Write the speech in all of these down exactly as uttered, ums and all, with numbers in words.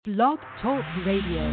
Blog Talk Radio.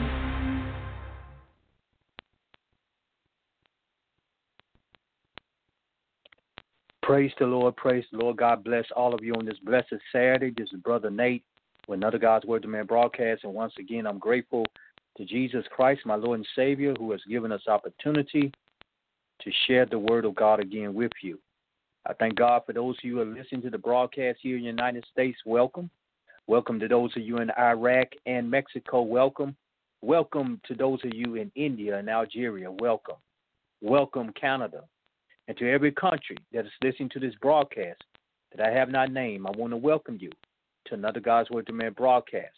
Praise the Lord, praise the Lord. God bless all of you on this blessed Saturday. This is Brother Nate with another God's Word to Man broadcast. And once again, I'm grateful to Jesus Christ, my Lord and Savior, who has given us opportunity to share the Word of God again with you. I thank God for those of you who are listening to the broadcast here in the United States. Welcome. Welcome to those of you in Iraq and Mexico. Welcome. Welcome to those of you in India and Algeria. Welcome. Welcome, Canada. And to every country that is listening to this broadcast that I have not named, I want to welcome you to another God's Word to Man broadcast.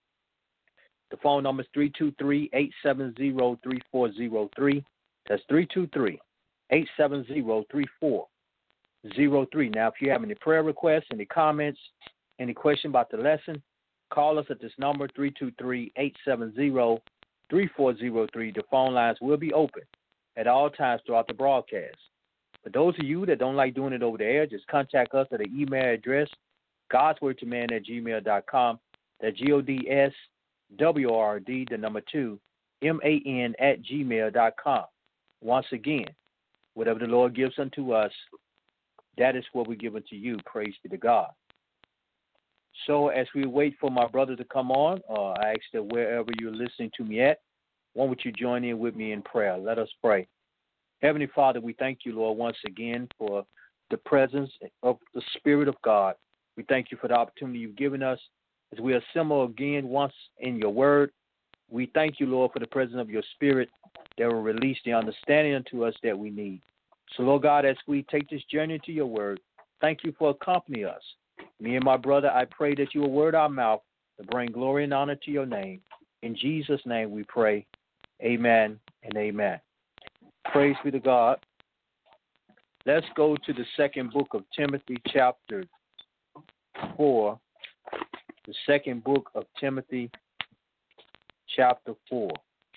The phone number is three two three, eight seven zero, three four zero three. That's three two three, eight seven zero, three four zero three. Now, if you have any prayer requests, any comments, any question about the lesson, call us at this number, three two three, eight seven zero, three four zero three. The phone lines will be open at all times throughout the broadcast. For those of you that don't like doing it over the air, just contact us at an email address, godswordtoman at gmail dot com. That's G O D S W R D, the number two, M A N at gmail dot com. Once again, whatever the Lord gives unto us, that is what we give unto you. Praise be to God. So as we wait for my brother to come on, uh, I ask that wherever you're listening to me at, why don't you join in with me in prayer? Let us pray. Heavenly Father, we thank you, Lord, once again for the presence of the Spirit of God. We thank you for the opportunity you've given us as we assemble again once in your word. We thank you, Lord, for the presence of your Spirit that will release the understanding unto us that we need. So, Lord God, as we take this journey to your word, thank you for accompanying us. Me and my brother, I pray that you will word our mouth to bring glory and honor to your name. In Jesus' name we pray. Amen and amen. Praise be to God. Let's go to the second book of Timothy, chapter four. The second book of Timothy, chapter four.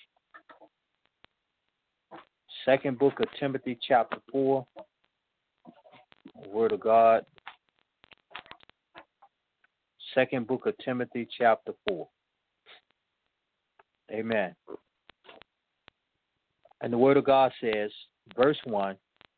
Second book of Timothy, chapter four. Word of God. Second book of Timothy, chapter four. Amen. And the word of God says, verse one,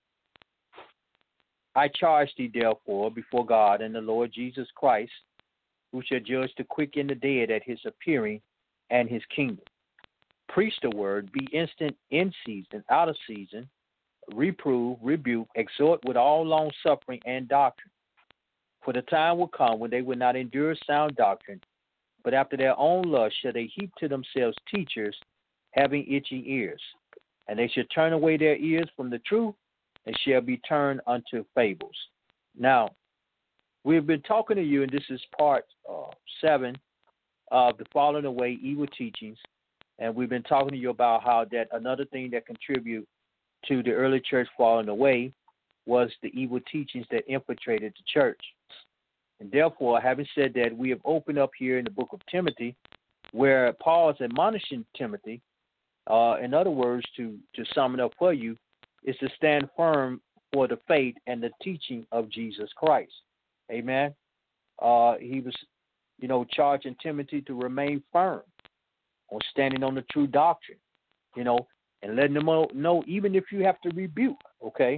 I charge thee therefore before God and the Lord Jesus Christ, who shall judge the quick and the dead at his appearing and his kingdom. Preach the word, be instant in season, out of season, reprove, rebuke, exhort with all long suffering and doctrine. For the time will come when they will not endure sound doctrine, but after their own lust shall they heap to themselves teachers having itching ears. And they shall turn away their ears from the truth and shall be turned unto fables. Now, we've been talking to you, and this is part uh, seven of the falling away evil teachings. And we've been talking to you about how that another thing that contributed to the early church falling away was the evil teachings that infiltrated the church. And therefore, having said that, we have opened up here in the book of Timothy, where Paul is admonishing Timothy. Uh, in other words, to, to sum it up for you, is to stand firm for the faith and the teaching of Jesus Christ. Amen. Uh, he was, you know, charging Timothy to remain firm on standing on the true doctrine, you know, and letting them know, even if you have to rebuke, okay,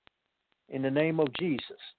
in the name of Jesus.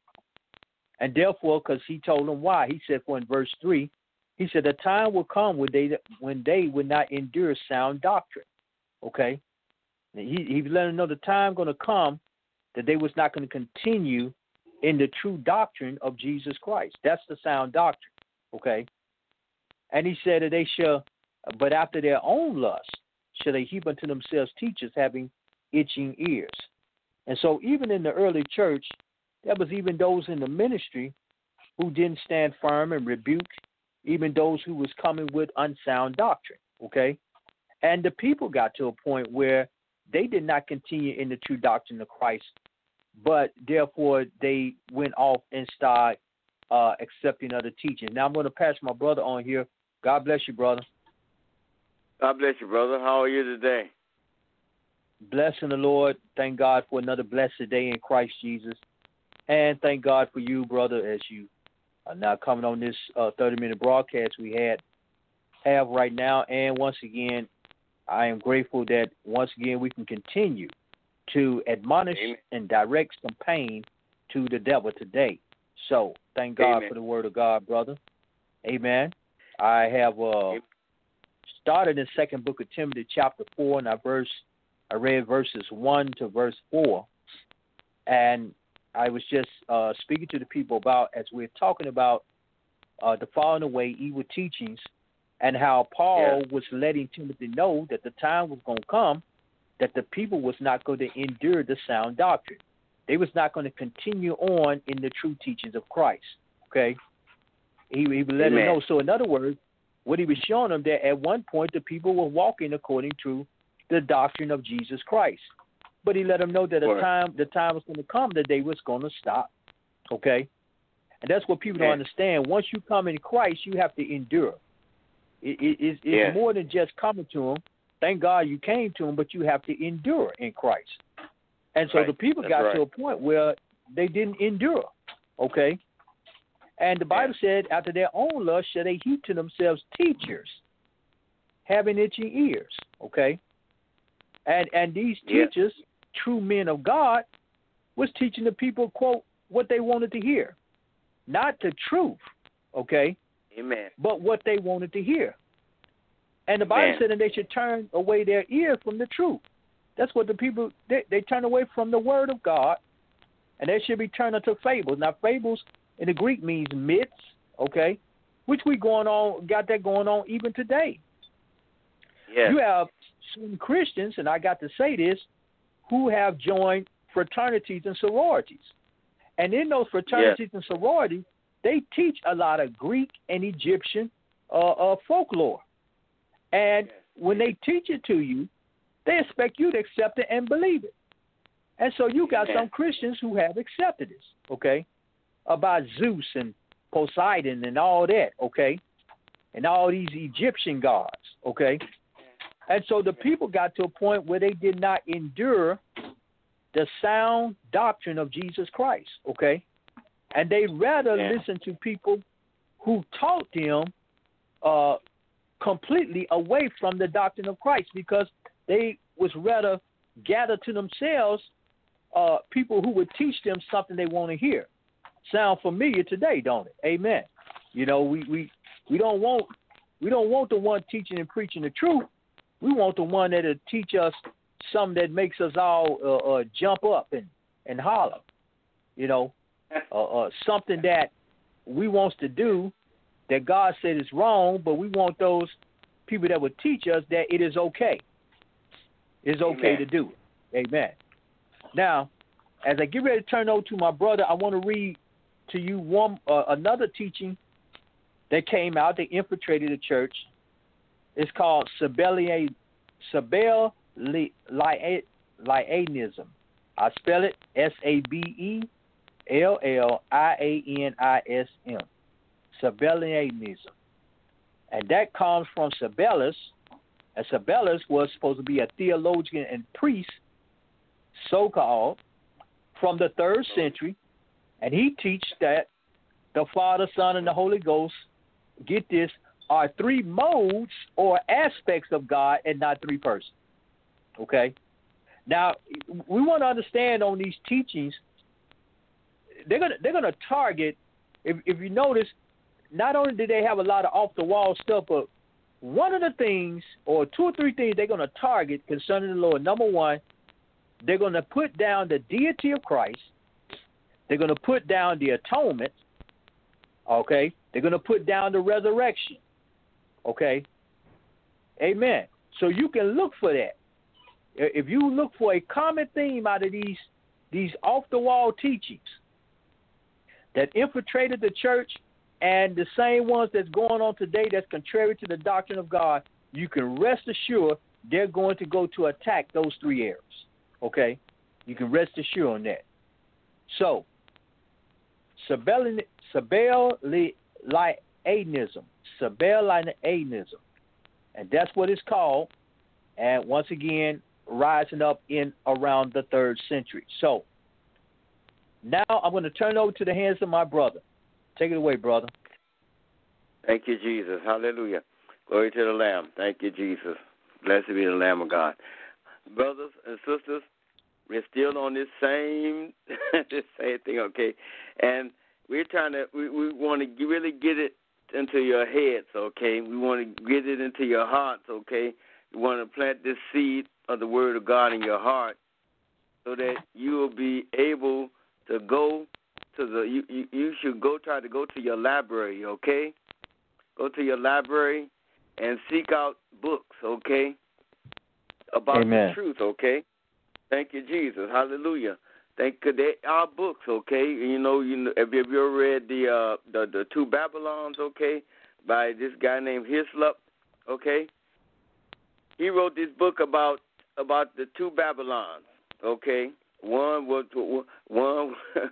And therefore, because he told them why, he said, for in verse three, he said, the time will come when they when they will not endure sound doctrine. Okay? And he, he was letting them know the time going to come that they was not going to continue in the true doctrine of Jesus Christ. That's the sound doctrine. Okay? And he said that they shall, but after their own lust, shall they heap unto themselves teachers having itching ears. And so even in the early church, there was even those in the ministry who didn't stand firm and rebuke even those who was coming with unsound doctrine, okay? And the people got to a point where they did not continue in the true doctrine of Christ, but therefore they went off and started uh, accepting other teachings. Now I'm going to pass my brother on here. God bless you, brother. God bless you, brother. How are you today? Blessing the Lord. Thank God for another blessed day in Christ Jesus. And thank God for you, brother, as you are now coming on this uh, thirty-minute broadcast we had have right now. And once again, I am grateful that once again we can continue to admonish Amen. And direct some pain to the devil today. So thank God Amen. For the word of God, brother. Amen. I have uh, started in Second Book of Timothy, chapter four, and I verse I read verses one to verse four, and I was just uh, speaking to the people about as we're talking about uh, the falling away, evil teachings, and how Paul yeah. was letting Timothy know that the time was going to come that the people was not going to endure the sound doctrine. They was not going to continue on in the true teachings of Christ. Okay, he, he would let them know. So in other words, what he was showing them that at one point the people were walking according to the doctrine of Jesus Christ, but he let them know that a time the time was going to come that they was going to stop. Okay, and that's what people yeah. don't understand. Once you come in Christ, you have to endure. It, it, it's it's yeah. more than just coming to him. Thank God you came to him, but you have to endure in Christ. And so right. the people That's got right. to a point where they didn't endure, okay? And the Bible yeah. said, after their own lust shall they heap to themselves teachers, having itching ears, okay? And and these teachers, yeah. true men of God, was teaching the people, quote, what they wanted to hear. Not the truth, okay? Amen. But what they wanted to hear. And the Bible Amen. Said that they should turn away their ears from the truth. That's what the people, they, they turn away from the word of God, and they should be turned unto fables. Now, fables in the Greek means myths, okay, which we going on, got that going on even today. Yes. You have some Christians, and I got to say this, who have joined fraternities and sororities. And in those fraternities yes. and sororities, they teach a lot of Greek and Egyptian uh, uh, folklore. And yes. when they teach it to you, they expect you to accept it and believe it. And so you got some Christians who have accepted this, okay, about Zeus and Poseidon and all that, okay, and all these Egyptian gods, okay. And so the people got to a point where they did not endure the sound doctrine of Jesus Christ, okay, and they rather yeah. listen to people who taught them uh, completely away from the doctrine of Christ, because they was rather gather to themselves uh, people who would teach them something they want to hear. Sound familiar today, don't it? Amen. You know, we, we, we don't want we don't want the one teaching and preaching the truth. We want the one that'll teach us something that makes us all uh, uh, jump up and, and holler. You know, uh, uh, something that we wants to do that God said is wrong, but we want those people that would teach us that it is okay. It's okay Amen. To do it. Amen. Now, as I get ready to turn over to my brother, I want to read to you one uh, another teaching that came out that infiltrated the church. It's called Sabellianism. I spell it S A B E L L I A N I S M. Sabellianism. And that comes from Sabellus. And Sabellus was supposed to be a theologian and priest, so-called, from the third century. And he teaches that the Father, Son, and the Holy Ghost, get this, are three modes or aspects of God and not three persons. Okay? Now, we want to understand on these teachings, they're gonna they're gonna target, if if you notice, not only do they have a lot of off the wall stuff, but one of the things, or two or three things they're gonna target concerning the Lord. Number one, they're gonna put down the deity of Christ. They're gonna put down the atonement. Okay? They're gonna put down the resurrection. Okay? Amen. So you can look for that. If you look for a common theme out of these these off-the-wall teachings that infiltrated the church and the same ones that's going on today that's contrary to the doctrine of God, you can rest assured they're going to go to attack those three areas. Okay? You can rest assured on that. So, Sabellianism, Sabellianism, and that's what it's called, and once again, rising up in around the third century. So, now I'm going to turn over to the hands of my brother. Take it away, brother. Thank you, Jesus. Hallelujah. Glory to the Lamb. Thank you, Jesus. Blessed be the Lamb of God. Brothers and sisters, we're still on this same this same thing, okay? And we're trying to, we, we want to really get it into your heads, okay? We want to get it into your hearts, okay? We want to plant this seed of the Word of God in your heart so that you will be able to go to the, you, you, you should go try to go to your library, okay? Go to your library and seek out books, okay, about Amen. the truth, okay? Thank you, Jesus. Hallelujah. Thank you. They are books, okay? You know, you know, have you ever read the uh, the the Two Babylons, okay, by this guy named Hislop, okay? He wrote this book about about the two Babylons, okay? One was one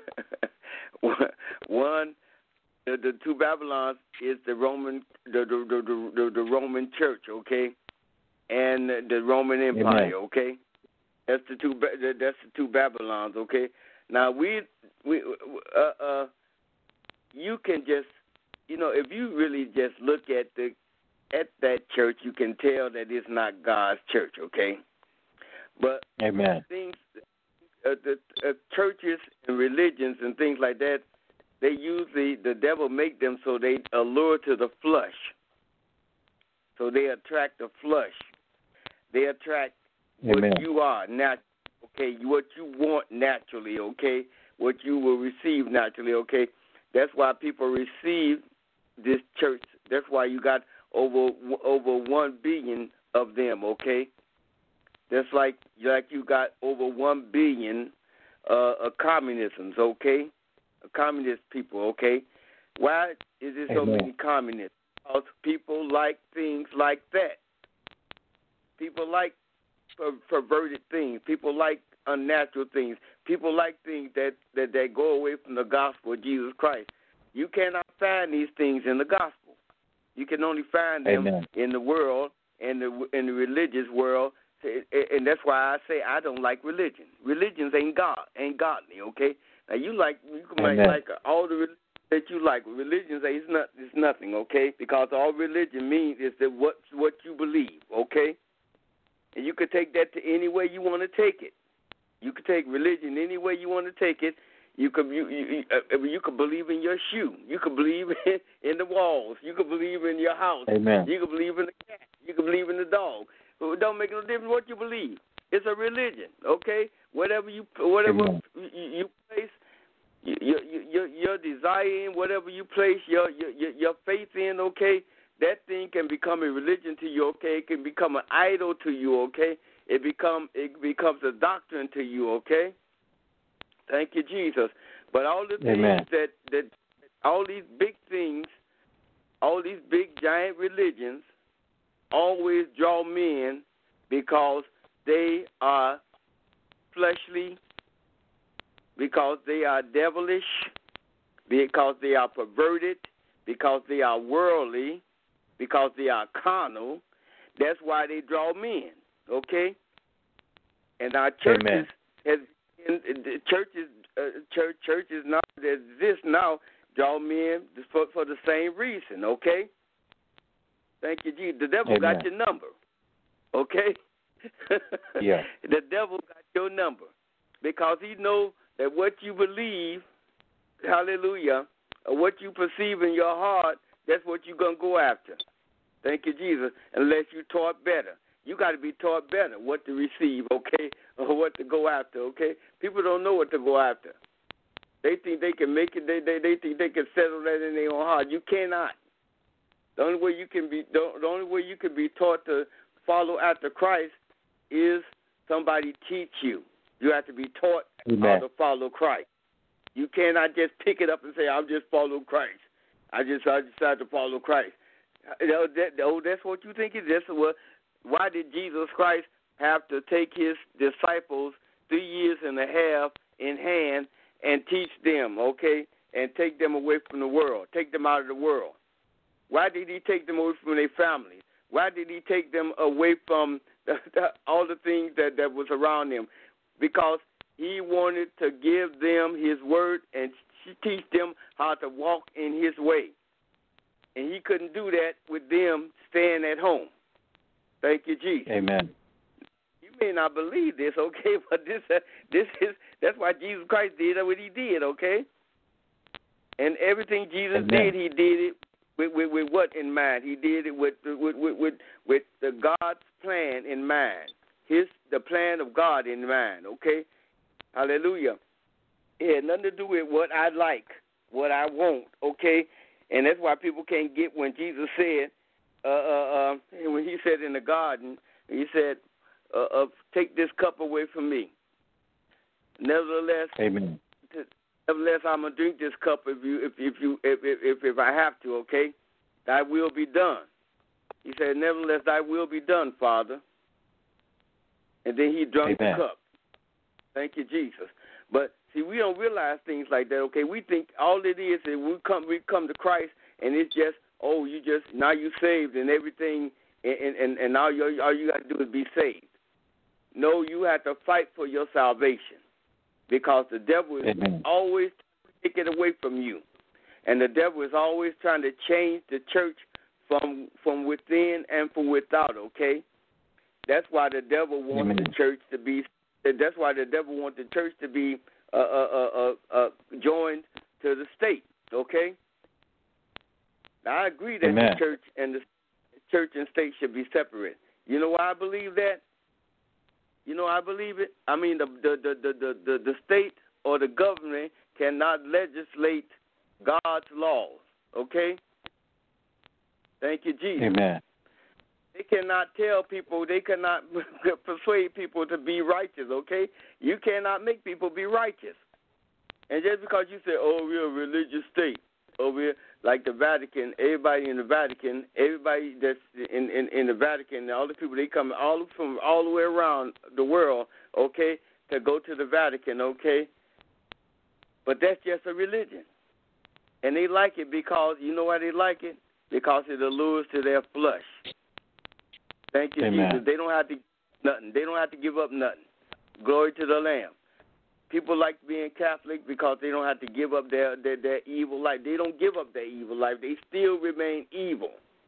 one. The, the two Babylons is the Roman the the, the the the Roman Church, okay, and the Roman Empire, Amen. okay. That's the two. That's the two Babylons, okay. Now we we uh, uh you can just you know if you really just look at the at that church, you can tell that it's not God's church, okay. But Amen. things uh, the uh, churches and religions and things like that. They usually, the devil make them so they allure to the flesh. So they attract the flesh. They attract Amen. what you are, nat- okay, what you want naturally, okay, what you will receive naturally, okay. That's why people receive this church. That's why you got over over one billion of them, okay. That's like like you got over one billion uh, of communisms, okay. Communist people, okay? Why is there so Amen. many communists? Because people like things like that. People like per- perverted things. People like unnatural things. People like things that, that, that go away from the gospel of Jesus Christ. You cannot find these things in the gospel. You can only find them Amen. in the world, in the in the religious world, and that's why I say I don't like religion. Religions ain't God, ain't godly, okay? Now you like you can like, like all the religions that you like. Religions it's not it's nothing, okay? Because all religion means is that what what you believe, okay? And you could take that to any way you want to take it. You could take religion any way you want to take it. You could you you, uh, you could believe in your shoe. You could believe in, in the walls. You could believe in your house. Amen. You could believe in the cat. You could believe in the dog. It don't make no difference what you believe. It's a religion, okay? Whatever you whatever Amen. you, you place your, your your desire in, whatever you place your, your your faith in, okay? That thing can become a religion to you, okay? It can become an idol to you, okay? It become it becomes a doctrine to you, okay? Thank you, Jesus. But all the Amen. things that that all these big things, all these big giant religions, always draw men because they are fleshly, because they are devilish, because they are perverted, because they are worldly, because they are carnal. That's why they draw men, okay? And our churches, has, in, in the churches, uh, church, churches now that exist now draw men for, for the same reason, okay? Thank you, Jesus. The devil Amen. got your number, okay? Yeah. The devil got your number because he knows that what you believe, hallelujah, or what you perceive in your heart, that's what you're going to go after. Thank you, Jesus, unless you're taught better. You got to be taught better what to receive, okay, or what to go after, okay? People don't know what to go after. They think they can make it. They they, they think they can settle that in their own heart. You cannot. The only way you can be the, the only way you can be taught to follow after Christ is somebody teach you. You have to be taught Amen. how to follow Christ. You cannot just pick it up and say, "I'm just following Christ." I just I decided to follow Christ. You know, that, oh, that's what you think it is. Well, why did Jesus Christ have to take his disciples three years and a half in hand and teach them, okay, and take them away from the world, take them out of the world? Why did he take them away from their families? Why did he take them away from the, the, all the things that, that was around them? Because he wanted to give them his word and teach them how to walk in his way. And he couldn't do that with them staying at home. Thank you, Jesus. Amen. You may not believe this, okay, but this uh, this is that's why Jesus Christ did what he did, okay? And everything Jesus Amen. did, he did it with, with, with what in mind? He did it with with with with, with the God's plan in mind. His the plan of God in mind, okay? Hallelujah. It had nothing to do with what I like, what I want, okay? And that's why people can't get when Jesus said, uh, uh, uh, when he said in the garden, he said, uh, uh, take this cup away from me. Nevertheless, Amen. Nevertheless, I'm gonna drink this cup if you, if if you, if if if, if I have to, okay? Thy will be done. He said, nevertheless, thy will be done, Father. And then he drank Amen. the cup. Thank you, Jesus. But see, we don't realize things like that. Okay, we think all it is is we come we come to Christ, and it's just oh, you just now you saved and everything, and and and now you all you got to do is be saved. No, you have to fight for your salvation, because the devil is Amen. always trying to take it away from you, and the devil is always trying to change the church from from within and from without. Okay, that's why the devil wants Amen. the church to be. That's why the devil wants the church to be uh, uh, uh, uh, joined to the state. Okay. Now I agree that Amen. the church and the church and state should be separate. You know why I believe that? You know I believe it. I mean the the the the the, the, the state or the government cannot legislate God's laws. Okay. Thank you, Jesus. Amen. They cannot tell people, they cannot persuade people to be righteous, okay? You cannot make people be righteous. And just because you say, oh, we're a religious state, or we're like the Vatican, everybody in the Vatican, everybody that's in, in, in the Vatican, all the people, they come all from all the way around the world, okay, to go to the Vatican, okay? But that's just a religion. And they like it because, you know why they like it? Because it allures to their flesh. Thank you, Amen. Jesus. They don't have to nothing. They don't have to give up nothing. Glory to the Lamb. People like being Catholic because they don't have to give up their, their, their evil life. They don't give up their evil life. They still remain evil.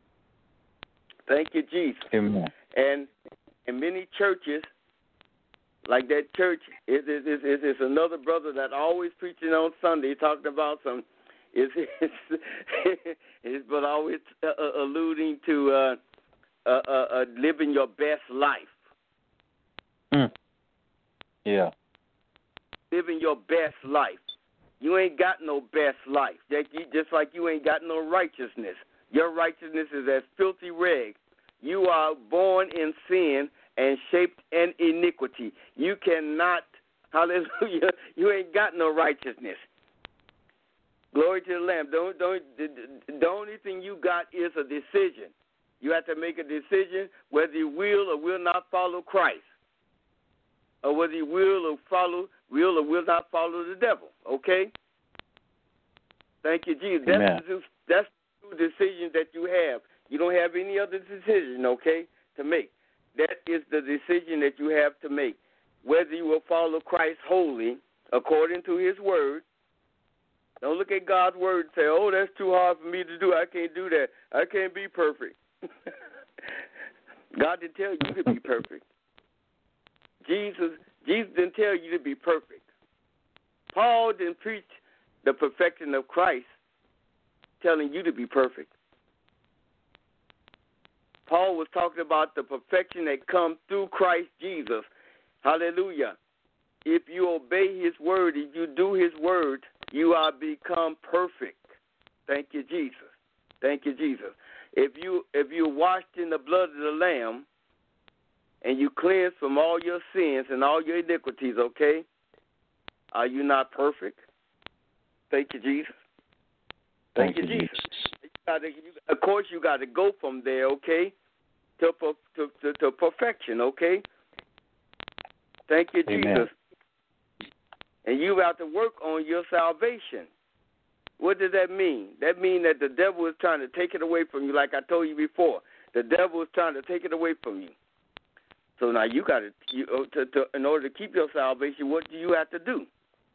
Thank you, Jesus. Amen. And in many churches, like that church, is is is is another brother that always preaching on Sunday talking about some, is is is but always uh, alluding to. Uh, Uh, uh, uh, living your best life. Mm. Yeah. Living your best life. You ain't got no best life. Just like you ain't got no righteousness. Your righteousness is as filthy rags. You are born in sin and shaped in iniquity. You cannot, hallelujah, you ain't got no righteousness. Glory to the Lamb. Don't, don't, the, the only thing you got is a decision. You have to make a decision whether you will or will not follow Christ, or whether you will or follow, will or will not follow the devil. Okay? Thank you, Jesus. Amen. That's the, that's the decision that you have. You don't have any other decision, okay, to make. That is the decision that you have to make. Whether you will follow Christ wholly according to His word. Don't look at God's word and say, "Oh, that's too hard for me to do. I can't do that. I can't be perfect." God didn't tell you to be perfect. Jesus, Jesus didn't tell you to be perfect. Paul didn't preach the perfection of Christ, telling you to be perfect. Paul was talking about the perfection that comes through Christ Jesus. Hallelujah. If you obey His word, if you do His word, you are become perfect. Thank you, Jesus. Thank you, Jesus. If you if you're washed in the blood of the Lamb and you cleanse from all your sins and all your iniquities, okay, are you not perfect? Thank you, Jesus. Thank, Thank you, Jesus. Jesus. You gotta, you, of course, you got to go from there, okay, to, to, to, to perfection, okay? Thank you, Amen. Jesus. And you have to work on your salvation. What does that mean? That means that the devil is trying to take it away from you, like I told you before. The devil is trying to take it away from you. So now you got to, you, to, to, in order to keep your salvation, what do you have to do?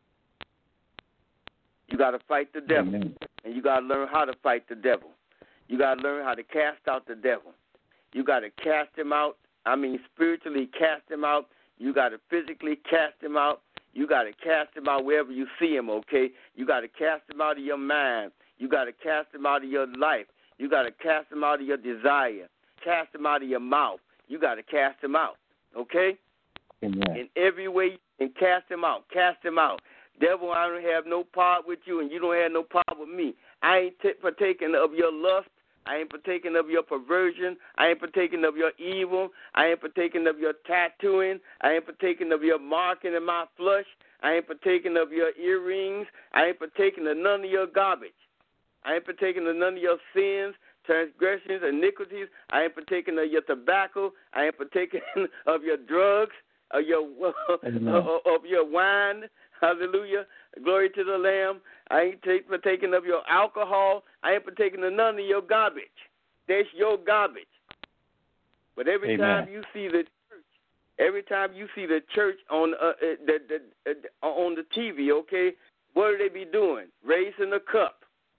You got to fight the devil, Amen. and you got to learn how to fight the devil. You got to learn how to cast out the devil. You got to cast them out. I mean, spiritually cast them out. You got to physically cast them out. You got to cast them out wherever you see them, okay? You got to cast them out of your mind. You got to cast them out of your life. You got to cast them out of your desire. Cast them out of your mouth. You got to cast them out, okay? Amen. In every way, and cast them out. Cast them out. Devil, I don't have no part with you, and you don't have no part with me. I ain't t- partaking of your lust. I ain't partaking of your perversion. I ain't partaking of your evil. I ain't partaking of your tattooing. I ain't partaking of your marking in my flesh. I ain't partaking of your earrings. I ain't partaking of none of your garbage. I ain't partaking of none of your sins, transgressions, iniquities. I ain't partaking of your tobacco. I ain't partaking of your drugs, of your of your wine. Hallelujah. Glory to the Lamb. I ain't take, partaking of your alcohol. I ain't partaking of none of your garbage. That's your garbage. But every Amen. time you see the church, every time you see the church on uh, uh, the, the, uh, on the T V, okay, what do they be doing? Raising a cup,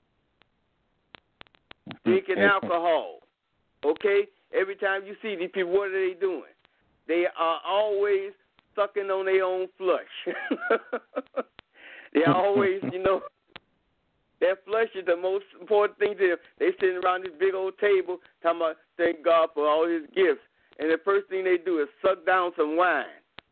drinking alcohol, okay? Every time you see these people, what are they doing? They are always sucking on their own flesh. They always, you know, their flesh is the most important thing to them. They sitting around this big old table talking about thank God for all his gifts. And the first thing they do is suck down some wine.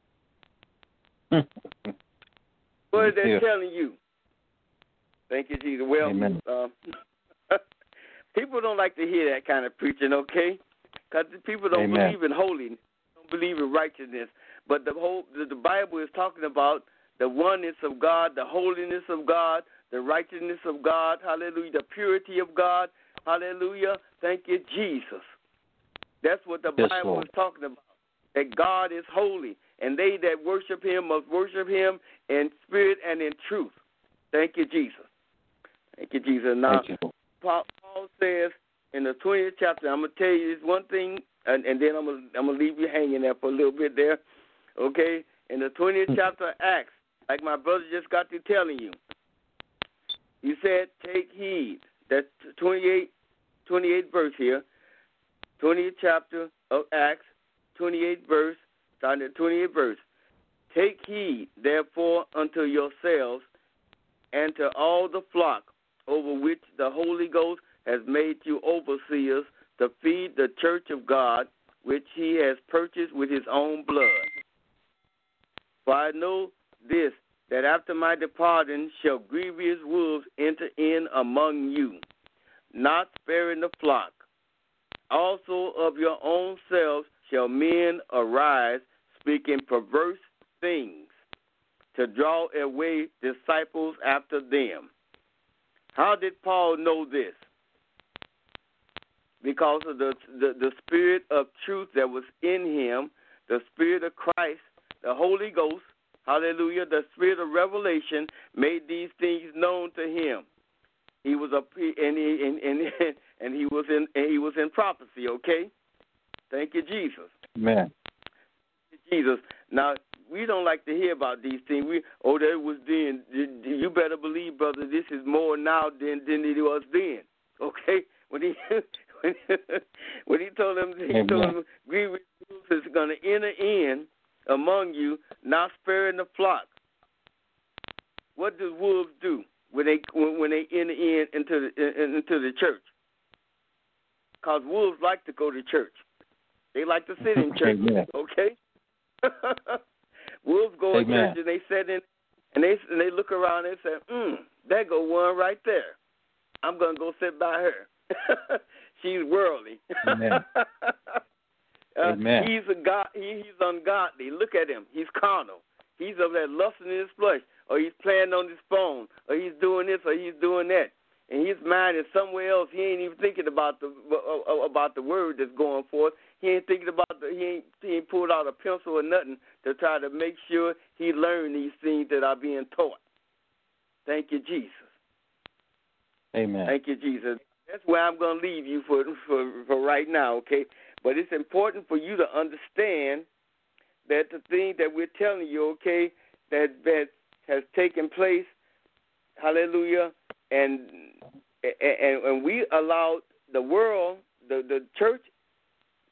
What is that yeah. telling you? Thank you, Jesus. Well, uh, people don't like to hear that kind of preaching, okay? Because people don't Amen. believe in holiness, don't believe in righteousness. But the whole the, the Bible is talking about the oneness of God, the holiness of God, the righteousness of God, hallelujah, the purity of God, hallelujah. Thank you, Jesus. That's what the Yes, Bible Lord. is talking about, that God is holy, and they that worship him must worship him in spirit and in truth. Thank you, Jesus. Thank you, Jesus. Now, Thank you. Paul, Paul says in the twentieth chapter, I'm going to tell you this one thing, and, and then I'm going I'm to leave you hanging there for a little bit there, okay? In the twentieth chapter of Acts, like my brother just got to telling you, he said, take heed. That's twenty-eight, twenty-eight verse here, twentieth chapter of Acts, twenty-eighth verse, starting at twentieth verse. Take heed, therefore, unto yourselves and to all the flock over which the Holy Ghost has made you overseers to feed the church of God, which he has purchased with his own blood. For I know this, that after my departing shall grievous wolves enter in among you, not sparing the flock. Also of your own selves shall men arise, speaking perverse things, to draw away disciples after them. How did Paul know this? Because of the, the, the spirit of truth that was in him, the spirit of Christ, the Holy Ghost, hallelujah, the spirit of revelation made these things known to him. He was a and he and, and, and he was in and he was in prophecy, okay? Thank you, Jesus. Amen. Jesus. Now, we don't like to hear about these things. We oh, that was then. You better believe, brother, this is more now than than it was then. Okay? When he when, when he told him he Amen. told him grievous wolves is gonna enter in among you, not sparing the flock. What do wolves do when they when they enter in into the into the church? Because wolves like to go to church. They like to sit in church. Amen. Okay. Wolves go Amen. to church and they sit in and they and they look around and say, "Hmm, there go one right there. I'm gonna go sit by her. She's worldly." Amen. uh, Amen. He's a god. He, he's ungodly. Look at him. He's carnal. He's of that lust in his flesh, or he's playing on his phone, or he's doing this, or he's doing that, and his mind is somewhere else. He ain't even thinking about the about the word that's going forth. He ain't thinking about the. He ain't he ain't pulled out a pencil or nothing to try to make sure he learned these things that are being taught. Thank you, Jesus. Amen. Thank you, Jesus. That's where I'm going to leave you for, for for right now, okay? But it's important for you to understand that the thing that we're telling you, okay, that that has taken place, hallelujah, and and, and we allowed the world, the, the church,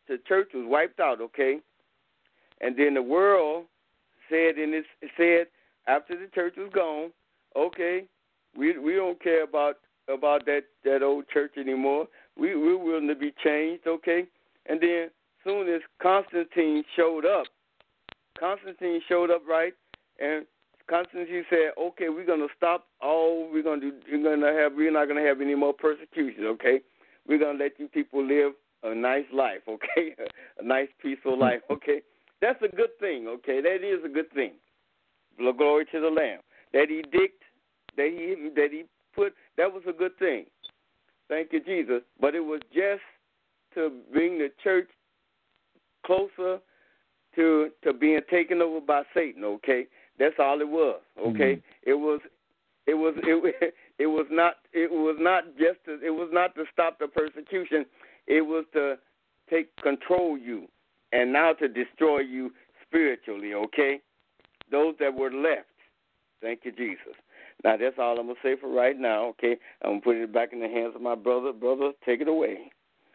the church was wiped out, okay? And then the world said in this said after the church was gone, okay, we we don't care about about that, that old church anymore. We we're willing to be changed, okay? And then soon as Constantine showed up, Constantine showed up, right? And Constantine said, okay, we're gonna stop all we're gonna do we're gonna have we're not gonna have any more persecution, okay? We're gonna let you people live a nice life, okay? A nice peaceful life, okay? That's a good thing, okay? That is a good thing. Glory to the Lamb. That edict that he that he put, that was a good thing. Thank you, Jesus. But it was just to bring the church closer to to being taken over by Satan, okay? That's all it was, okay? Mm-hmm. It was it was it, it was not it was not just to, it was not to stop the persecution. It was to take control you and now to destroy you spiritually, okay? Those that were left. Thank you, Jesus. Now, that's all I'm going to say for right now, okay? I'm going to put it back in the hands of my brother. Brother, take it away.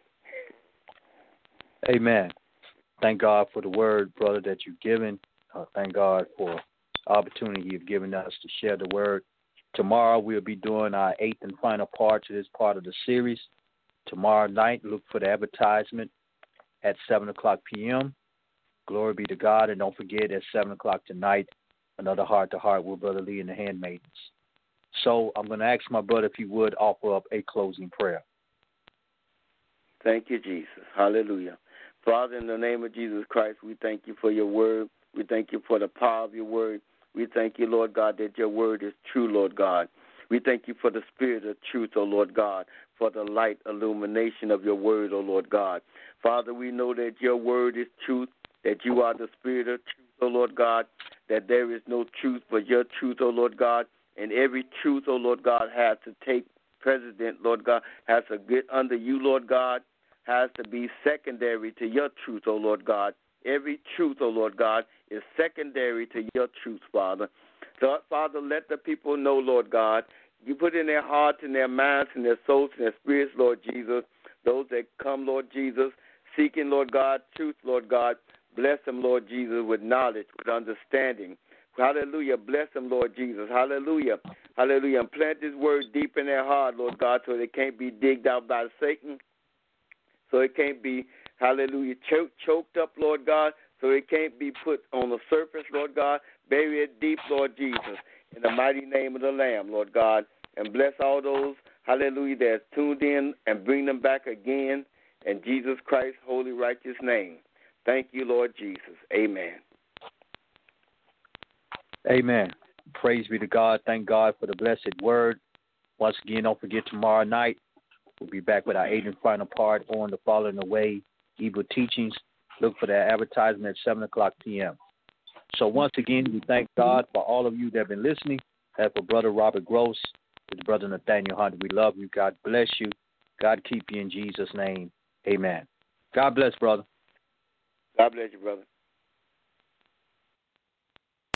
Amen. Thank God for the word, brother, that you've given. Uh, thank God for the opportunity you've given us to share the word. Tomorrow we'll be doing our eighth and final part to this part of the series. Tomorrow night, look for the advertisement at seven o'clock p.m. Glory be to God. And don't forget, at seven o'clock tonight, another heart-to-heart with Brother Lee and the Handmaidens. So I'm going to ask my brother if he would offer up a closing prayer. Thank you, Jesus. Hallelujah. Father, in the name of Jesus Christ, we thank you for your word. We thank you for the power of your word. We thank you, Lord God, that your word is true, Lord God. We thank you for the spirit of truth, O Lord God, for the light illumination of your word, O Lord God. Father, we know that your word is truth, that you are the spirit of truth, O Lord God, that there is no truth but your truth, O Lord God, and every truth, O Lord God, has to take precedent, Lord God, has to get under you, Lord God, has to be secondary to your truth, O Lord God. Every truth, O Lord God, is secondary to your truth, Father. So, Father, let the people know, Lord God, you put in their hearts and their minds and their souls and their spirits, Lord Jesus, those that come, Lord Jesus, seeking, Lord God, truth, Lord God. Bless them, Lord Jesus, with knowledge, with understanding. Hallelujah. Bless them, Lord Jesus. Hallelujah. Hallelujah. And plant this word deep in their heart, Lord God, so they can't be digged out by Satan, so it can't be, hallelujah, choked, choked up, Lord God, so it can't be put on the surface, Lord God. Bury it deep, Lord Jesus, in the mighty name of the Lamb, Lord God. And bless all those, hallelujah, that have tuned in and bring them back again in Jesus Christ's holy, righteous name. Thank you, Lord Jesus. Amen. Amen. Praise be to God. Thank God for the blessed word. Once again, don't forget tomorrow night, we'll be back with our eighth and final part on the Falling Away Evil Teachings. Look for that advertisement at seven o'clock p.m. So once again, we thank God for all of you that have been listening. And for Brother Robert Gross, his brother Nathaniel Hunter, we love you. God bless you. God keep you in Jesus' name. Amen. God bless, brother. God bless you, brother.